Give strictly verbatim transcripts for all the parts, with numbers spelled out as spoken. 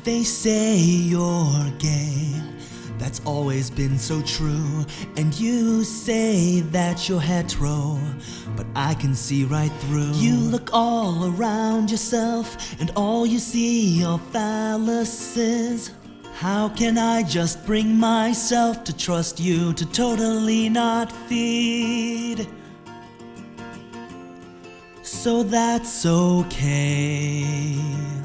They say you're gay, that's always been so true. And you say that you're hetero, but I can see right through. You look all around yourself, and all you see are phalluses. How can I just bring myself to trust you to totally not feed? So that's okay,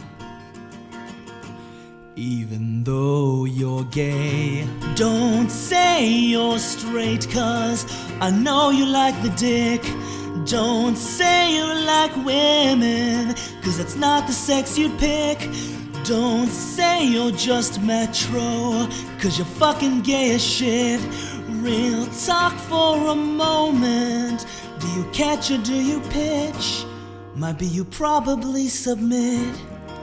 even though you're gay. Don't say you're straight, cause I know you like the dick. Don't say you like women, cause that's not the sex you'd pick. Don't say you're just metro, cause you're fucking gay as shit. Real talk for a moment. Do you catch or do you pitch? Might be you probably submit.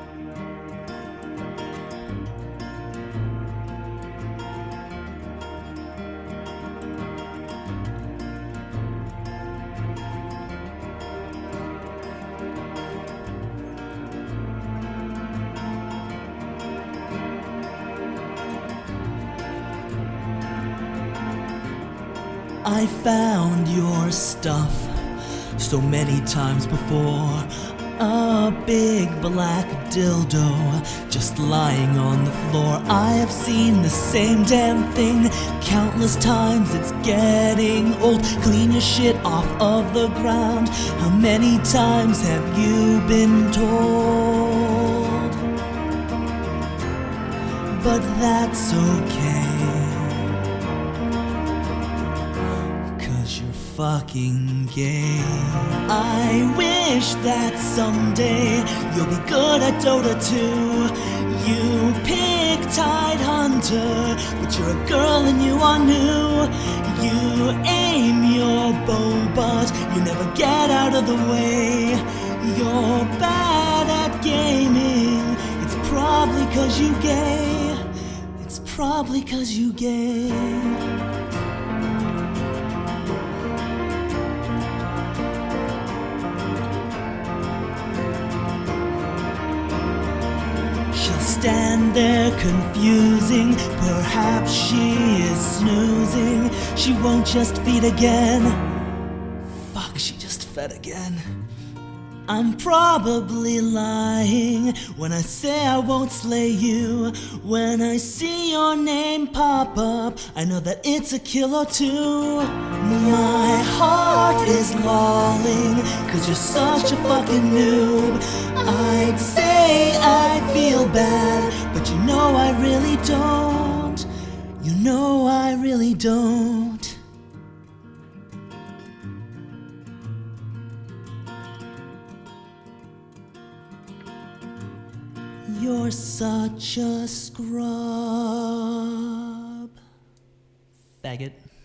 I found your stuff so many times before. A big black dildo just lying on the floor. I have seen the same damn thing countless times, it's getting old. Clean your shit off of the ground. How many times have you been told? But that's okay, fucking gay. I wish that someday you'll be good at Dota two. You pick Tidehunter, but you're a girl and you are new. You aim your bow, but you never get out of the way. You're bad at gaming. It's probably cause you gay. It's probably cause you gay. Stand there confusing, perhaps she is snoozing. She won't just feed again. Fuck, she just fed again. I'm probably lying when I say I won't slay you. When I see your name pop up, I know that it's a kill or two. My heart is lolling, cause you're such a fucking noob. I'd say I feel bad, but you know I really don't. You know I really don't. You're such a scrub. Faggot.